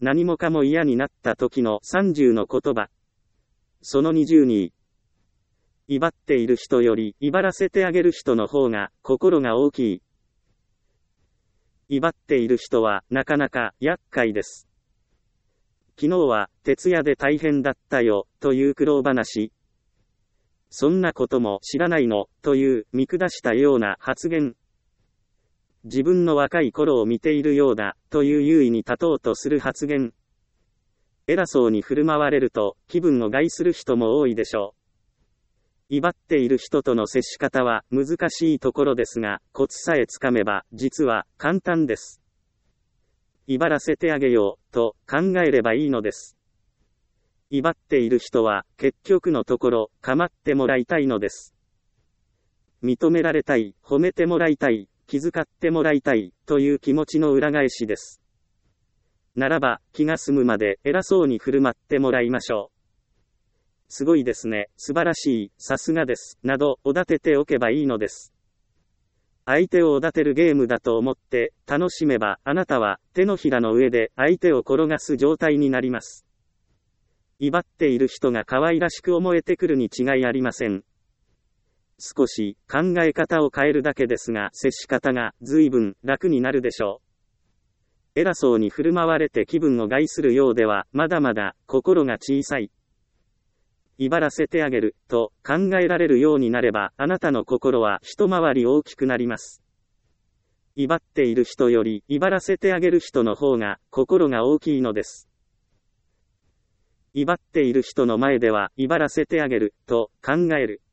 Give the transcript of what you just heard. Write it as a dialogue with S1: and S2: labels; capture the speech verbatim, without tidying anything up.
S1: 何もかも嫌になった時のさんじゅうの言葉。そのにじゅうに。威張っている人より威張らせてあげる人の方が心が大きい。威張っている人はなかなか厄介です。昨日は徹夜で大変だったよという苦労話。そんなことも知らないのという見下したような発言。自分の若い頃を見ているようだという優位に立とうとする発言。偉そうに振る舞われると気分を害する人も多いでしょう。威張っている人との接し方は難しいところですが、コツさえつかめば実は簡単です。威張らせてあげようと考えればいいのです。威張っている人は結局のところ構ってもらいたいのです。認められたい、褒めてもらいたい、気遣ってもらいたいという気持ちの裏返しです。ならば気が済むまで偉そうに振る舞ってもらいましょう。すごいですね、素晴らしい、さすがです、などおだてておけばいいのです。相手をおだてるゲームだと思って楽しめば、あなたは手のひらの上で相手を転がす状態になります。威張っている人が可愛らしく思えてくるに違いありません。少し考え方を変えるだけですが、接し方が随分楽になるでしょう。偉そうに振る舞われて気分を害するようでは、まだまだ心が小さい。威張らせてあげると考えられるようになれば、あなたの心は一回り大きくなります。威張っている人より威張らせてあげる人の方が心が大きいのです。威張っている人の前では威張らせてあげると考える。